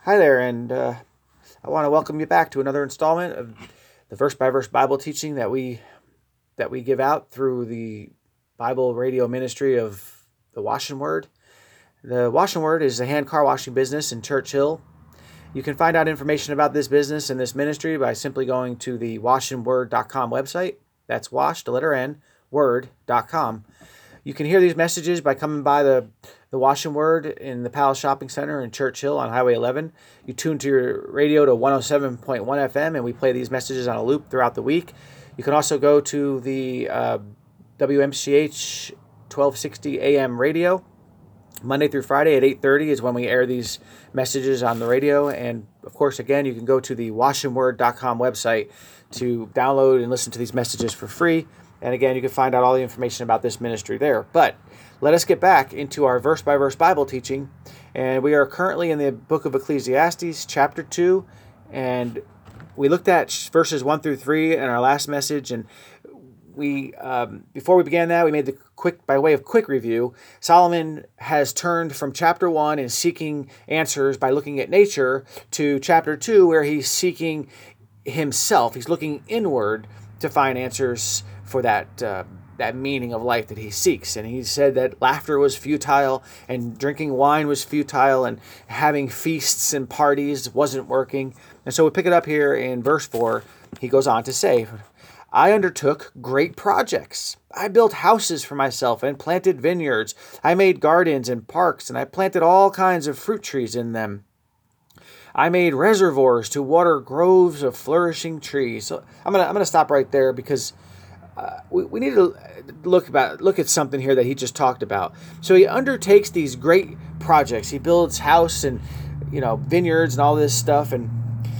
Hi there, and I want to welcome you back to another installment of the verse-by-verse Bible teaching that we give out through the Bible radio ministry of the Wash and Word. The Wash and Word is a hand car washing business in Church Hill. You can find out information about this business and this ministry by simply going to the washandword.com website. That's wash, the letter N, word.com. You can hear these messages by coming by the Wash and Word in the Palace Shopping Center in Church Hill on Highway 11. You tune to your radio to 107.1 FM, and we play these messages on a loop throughout the week. You can also go to the WMCH 1260 AM radio. Monday through Friday at 8:30 is when we air these messages on the radio. And, of course, again, you can go to the washandword.com website to download and listen to these messages for free. And, again, you can find out all the information about this ministry there. But let us get back into our verse-by-verse Bible teaching. And we are currently in the book of Ecclesiastes, chapter 2. And we looked at verses 1 through 3 in our last message. And we, before we began that, we made by way of quick review, Solomon has turned from chapter 1 and seeking answers by looking at nature to chapter 2, where he's seeking himself. He's looking inward to find answers for that meaning of life that he seeks. And he said that laughter was futile and drinking wine was futile and having feasts and parties wasn't working. And so we pick it up here in verse 4. He goes on to say, I undertook great projects. I built houses for myself and planted vineyards. I made gardens and parks, and I planted all kinds of fruit trees in them. I made reservoirs to water groves of flourishing trees. So I'm gonna stop right there because we need to look at something here that he just talked about. So he undertakes these great projects. He builds house and vineyards and all this stuff. And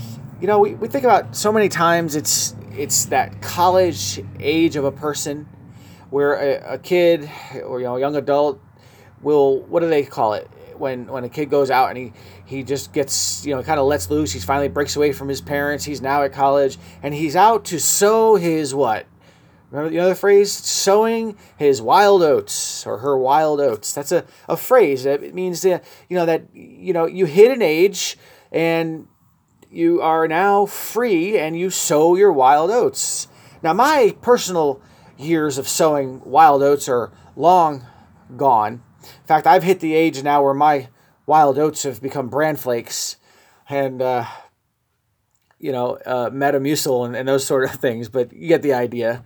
we think about so many times it's that college age of a person where a kid or a young adult will, what do they call it? When a kid goes out and he just gets, kind of lets loose. He finally breaks away from his parents. He's now at college and he's out to sow his what? Remember the other phrase? Sowing his wild oats or her wild oats. That's a phrase that it means that, you hit an age and you are now free and you sow your wild oats. Now, my personal years of sowing wild oats are long gone. In fact, I've hit the age now where my wild oats have become bran flakes and, Metamucil and those sort of things, but you get the idea.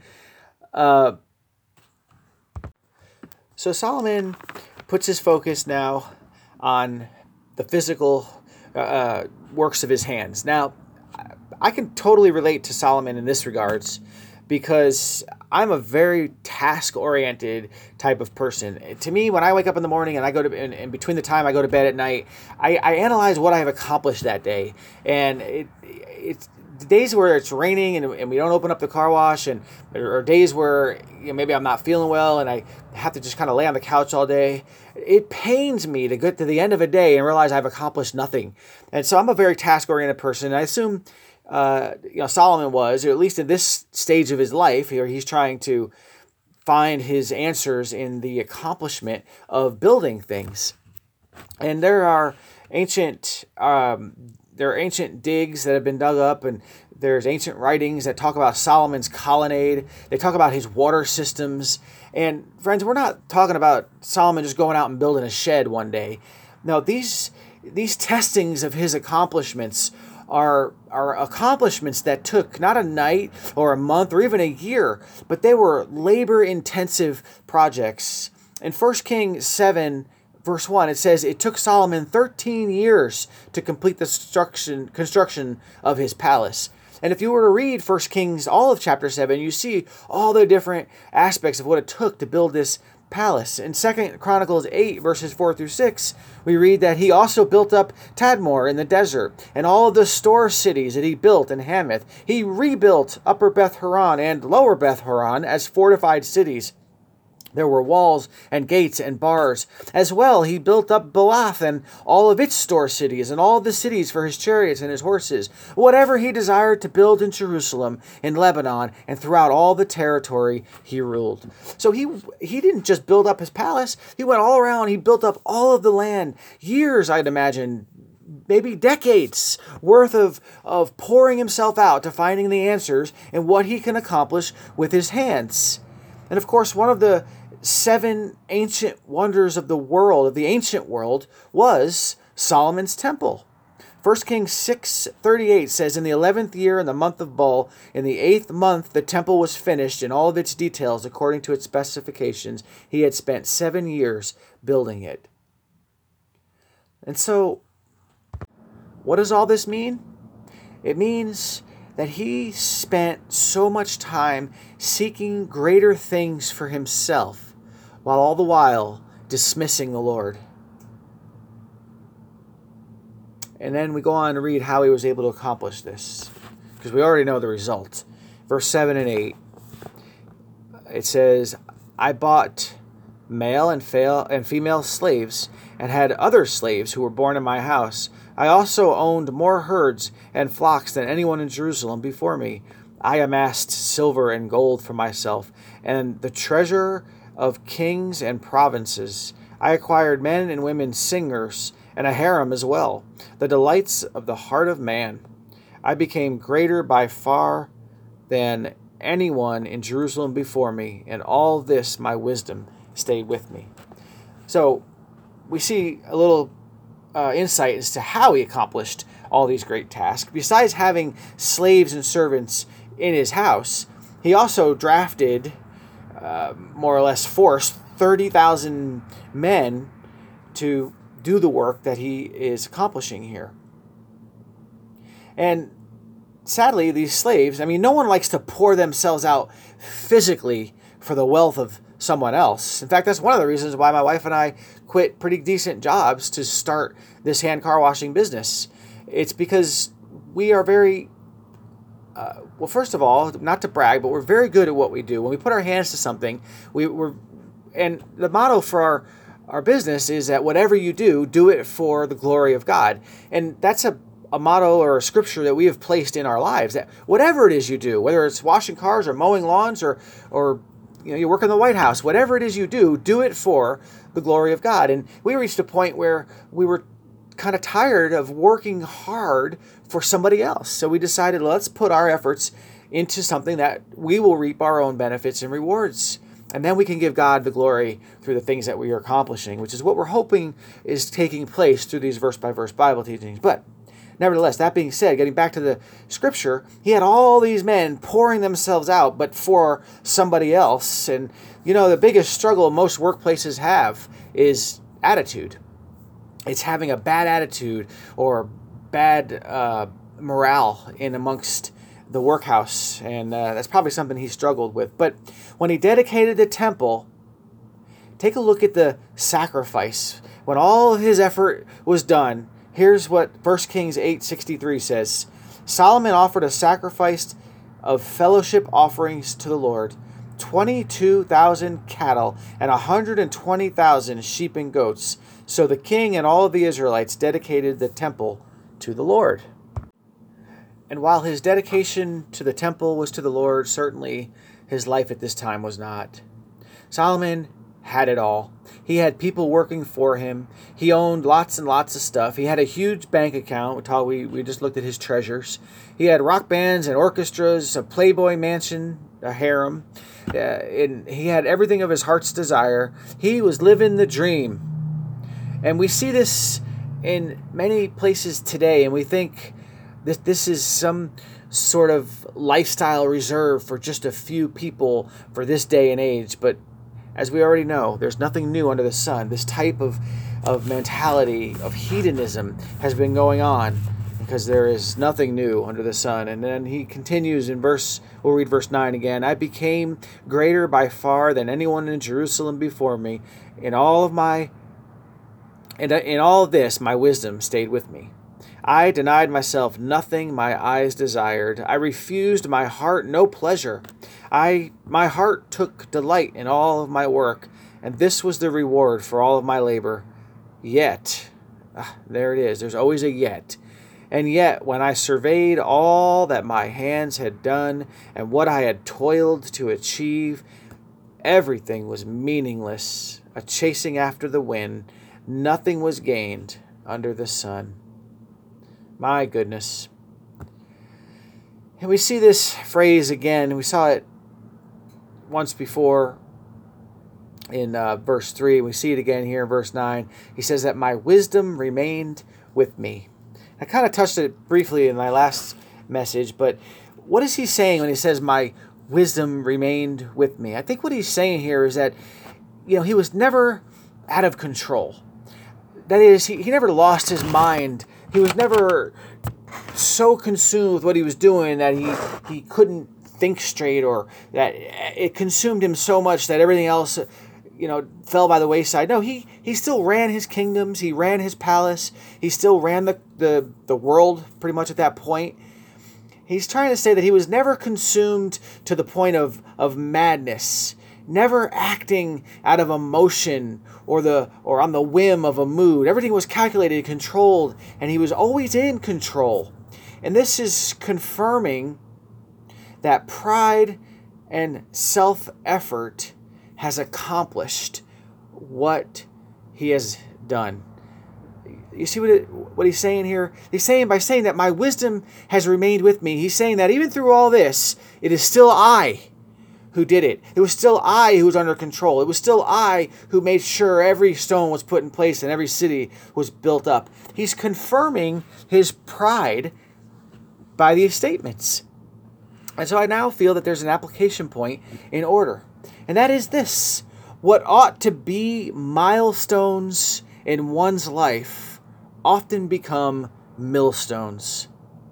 So Solomon puts his focus now on the physical works of his hands. Now, I can totally relate to Solomon in this regards because I'm a very task-oriented type of person. To me, when I wake up in the morning and I go to, and between the time I go to bed at night, I analyze what I have accomplished that day. And it's days where it's raining and we don't open up the car wash, and or days where maybe I'm not feeling well and I have to just kind of lay on the couch all day. It pains me to get to the end of a day and realize I've accomplished nothing. And so I'm a very task-oriented person. And I assume Solomon was, or at least in this stage of his life, here he's trying to find his answers in the accomplishment of building things. And there are ancient digs that have been dug up, and there's ancient writings that talk about Solomon's colonnade. They talk about his water systems. And friends, we're not talking about Solomon just going out and building a shed one day. No, these testings of his accomplishments are accomplishments that took not a night or a month or even a year, but they were labor-intensive projects. In 1 Kings 7, Verse 1, it says, it took Solomon 13 years to complete the construction of his palace. And if you were to read 1 Kings, all of chapter 7, you see all the different aspects of what it took to build this palace. In 2 Chronicles 8, verses 4 through 6, we read that he also built up Tadmor in the desert and all of the store cities that he built in Hamath. He rebuilt Upper Beth Horon and Lower Beth Horon as fortified cities. There were walls and gates and bars. As well, he built up Belath and all of its store cities and all the cities for his chariots and his horses. Whatever he desired to build in Jerusalem, in Lebanon, and throughout all the territory he ruled. So he didn't just build up his palace. He went all around. He built up all of the land. Years, I'd imagine, maybe decades worth of pouring himself out to finding the answers and what he can accomplish with his hands. And of course, one of the 7 ancient wonders of the world, of the ancient world, was Solomon's temple. 1 Kings 6:38 says, "In the 11th year, in the month of Bul, in the 8th month, the temple was finished in all of its details according to its specifications. He had spent 7 years building it." And so, what does all this mean? It means that he spent so much time seeking greater things for himself, while all the while dismissing the Lord. And then we go on to read how he was able to accomplish this, because we already know the result. Verse 7 and 8, it says, "I bought male and female slaves, and had other slaves who were born in my house. I also owned more herds and flocks than anyone in Jerusalem before me. I amassed silver and gold for myself, and the treasure of kings and provinces. I acquired men and women singers, and a harem as well, the delights of the heart of man. I became greater by far than anyone in Jerusalem before me. In all this my wisdom stayed with me." So we see a little insight as to how he accomplished all these great tasks. Besides having slaves and servants in his house, he also drafted, more or less forced, 30,000 men to do the work that he is accomplishing here. And sadly, these slaves, no one likes to pour themselves out physically for the wealth of someone else. In fact, that's one of the reasons why my wife and I quit pretty decent jobs to start this hand car washing business. It's because we are very, well, first of all, not to brag, but we're very good at what we do. When we put our hands to something, and the motto for our business is that whatever you do, do it for the glory of God. And that's a motto or a scripture that we have placed in our lives, that whatever it is you do, whether it's washing cars or mowing lawns or you work in the White House, whatever it is you do it for the glory of God. And we reached a point where we were kind of tired of working hard for somebody else. So we decided, let's put our efforts into something that we will reap our own benefits and rewards. And then we can give God the glory through the things that we are accomplishing, which is what we're hoping is taking place through these verse-by-verse Bible teachings. But nevertheless, that being said, getting back to the scripture, he had all these men pouring themselves out, but for somebody else. And, the biggest struggle most workplaces have is attitude. It's having a bad attitude or bad morale in amongst the workhouse, and that's probably something he struggled with. But when he dedicated the temple, take a look at the sacrifice. When all his effort was done, here's what 1 Kings 8:63 says. "Solomon offered a sacrifice of fellowship offerings to the Lord, 22,000 cattle and 120,000 sheep and goats. So the king and all of the Israelites dedicated the temple to the Lord." And while his dedication to the temple was to the Lord, certainly his life at this time was not. Solomon had it all. He had people working for him. He owned lots and lots of stuff. He had a huge bank account. We just looked at his treasures. He had rock bands and orchestras, a Playboy mansion, a harem. And he had everything of his heart's desire. He was living the dream. And we see this in many places today, and we think this is some sort of lifestyle reserved for just a few people for this day and age. But as we already know, there's nothing new under the sun. This type of mentality, of hedonism, has been going on because there is nothing new under the sun. And then he continues in we'll read verse 9 again. "I became greater by far than anyone in Jerusalem before me. In all of this, my wisdom stayed with me. I denied myself nothing my eyes desired. I refused my heart no pleasure. My heart took delight in all of my work, and this was the reward for all of my labor. Yet," there it is, there's always a yet. "And yet, when I surveyed all that my hands had done and what I had toiled to achieve, everything was meaningless, a chasing after the wind. Nothing was gained under the sun." My goodness. And we see this phrase again. We saw it once before in verse 3. We see it again here in verse 9. He says that my wisdom remained with me. I kind of touched it briefly in my last message, but what is he saying when he says my wisdom remained with me? I think what he's saying here is that, he was never out of control. That is, he never lost his mind. He was never so consumed with what he was doing that he couldn't think straight, or that it consumed him so much that everything else, fell by the wayside. No, he still ran his kingdoms. He ran his palace. He still ran the world pretty much at that point. He's trying to say that he was never consumed to the point of madness, never acting out of emotion or on the whim of a mood. Everything was calculated, controlled, and he was always in control. And this is confirming that pride and self-effort has accomplished what he has done. You see what he's saying here? He's saying, by saying that my wisdom has remained with me, he's saying that even through all this, it is still I who did it. It was still I who was under control. It was still I who made sure every stone was put in place and every city was built up. He's confirming his pride by these statements. And so I now feel that there's an application point in order. And that is this: what ought to be milestones in one's life often become millstones.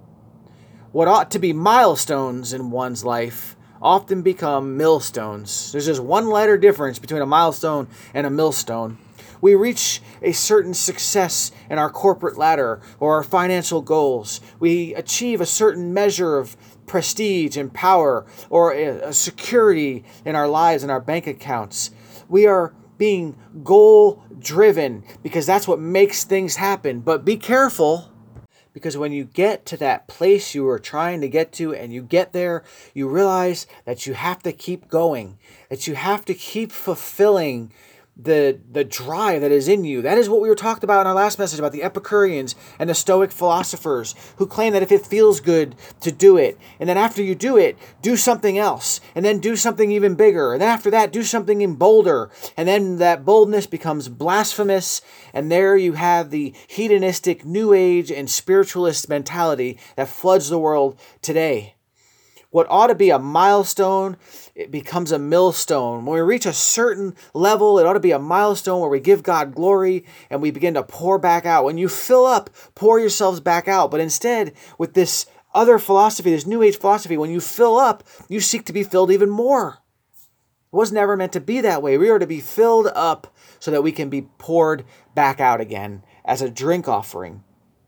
What ought to be milestones in one's life often become millstones. There's just one letter difference between a milestone and a millstone. We reach a certain success in our corporate ladder or our financial goals. We achieve a certain measure of prestige and power, or a security in our lives and our bank accounts. We are being goal driven because that's what makes things happen. But be careful, because when you get to that place you are trying to get to and you get there, you realize that you have to keep going, that you have to keep fulfilling the drive that is in you. That is what we were talking about in our last message about the Epicureans and the Stoic philosophers, who claim that if it feels good to do it, and then after you do it, do something else, and then do something even bigger, and then after that, do something even bolder, and then that boldness becomes blasphemous, and there you have the hedonistic New Age and spiritualist mentality that floods the world today. What ought to be a milestone, it becomes a millstone. When we reach a certain level, it ought to be a milestone where we give God glory and we begin to pour back out. When you fill up, pour yourselves back out. But instead, with this other philosophy, this New Age philosophy, when you fill up, you seek to be filled even more. It was never meant to be that way. We are to be filled up so that we can be poured back out again as a drink offering.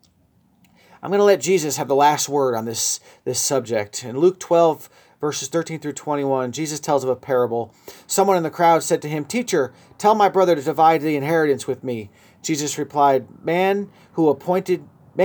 I'm going to let Jesus have the last word on this subject. In Luke 12, verses 13 through 21, Jesus tells of a parable. Someone in the crowd said to him, "Teacher, tell my brother to divide the inheritance with me." Jesus replied, Man, who appointed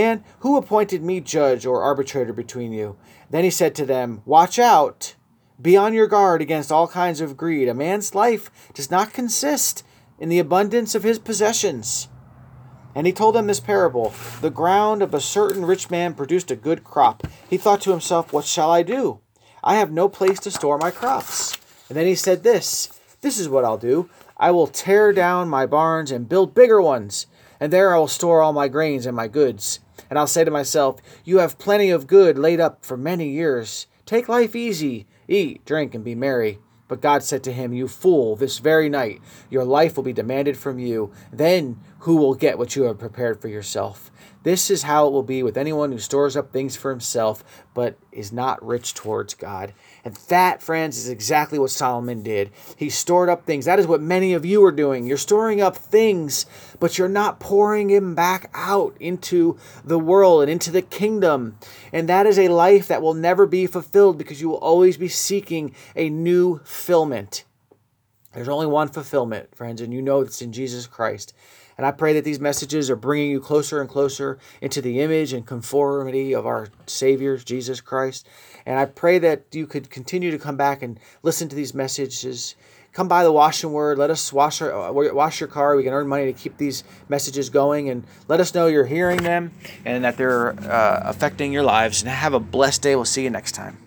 me judge or arbitrator between you?" Then he said to them, "Watch out. Be on your guard against all kinds of greed. A man's life does not consist in the abundance of his possessions." And he told them this parable. The ground of a certain rich man produced a good crop. He thought to himself, "What shall I do? I have no place to store my crops." And then he said this is what I'll do. I will tear down my barns and build bigger ones, and there I will store all my grains and my goods. And I'll say to myself, you have plenty of good laid up for many years. Take life easy, eat, drink, and be merry. But God said to him, "You fool, this very night your life will be demanded from you. Then who will get what you have prepared for yourself?" This is how it will be with anyone who stores up things for himself, but is not rich towards God. And that, friends, is exactly what Solomon did. He stored up things. That is what many of you are doing. You're storing up things, but you're not pouring them back out into the world and into the kingdom. And that is a life that will never be fulfilled because you will always be seeking a new fulfillment. There's only one fulfillment, friends, and you know it's in Jesus Christ. And I pray that these messages are bringing you closer and closer into the image and conformity of our Savior, Jesus Christ. And I pray that you could continue to come back and listen to these messages. come by the Wash and Word. Let us wash your car. We can earn money to keep these messages going, and let us know you're hearing them and that they're affecting your lives. And have a blessed day. We'll see you next time.